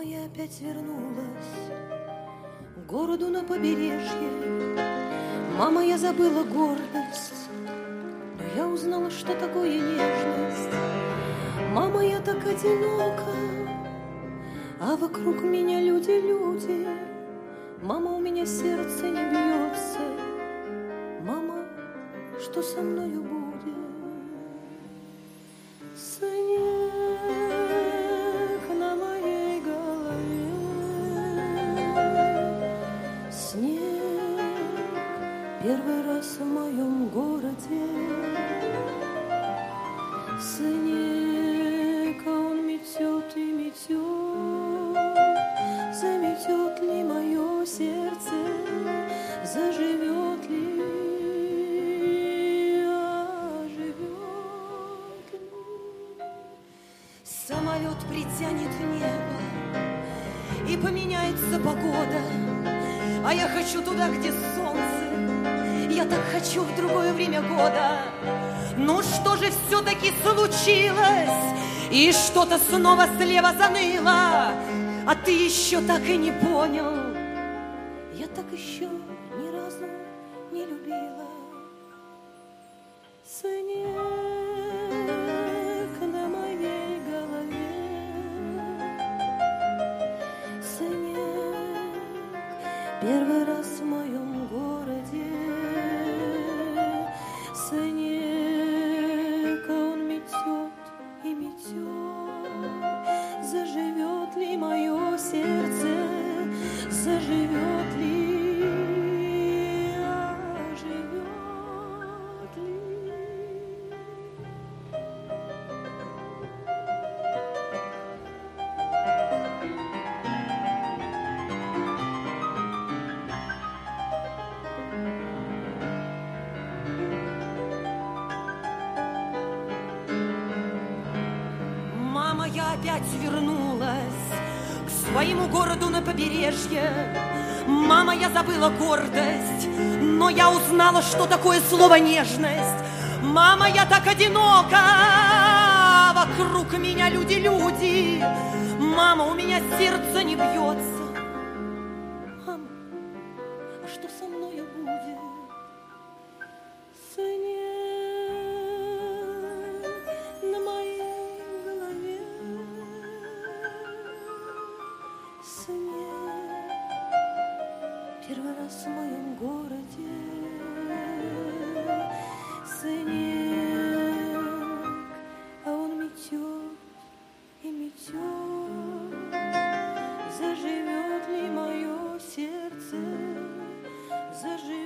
Мама, я опять вернулась к городу на побережье. Мама, я забыла гордость, но я узнала, что такое нежность. Мама, я так одинока, а вокруг меня люди, люди. Мама, у меня сердце не бьется. Мама, что со мною будет? Снег на моей голове, снег первый раз в моем городе. Снег, он метет и метет, заметет ли мое сердце, заживет ли, оживет ли. Самолет притянет небо, и поменяется погода, а я хочу туда, где солнце. Я так хочу в другое время года. Ну что же все-таки случилось? И что-то снова слева заныло, а ты еще так и не понял. Я так еще ни разу не любила. Снег на моей голове, снег первый раз в моем городе. Снег, он метет и метет, заживет ли мое сердце, заживет ли, оживет ли. Мама, я опять вернулась к своему городу на побережье. Мама, я забыла гордость, но я узнала, что такое слово нежность. Мама, я так одинока, вокруг меня люди, люди. Мама, у меня сердце не бьется. Мама, а что со мною будет? Снег на моей голове, снег первый раз в моем городе. Снег, а он метет и метет, заживет ли мое сердце, заживет.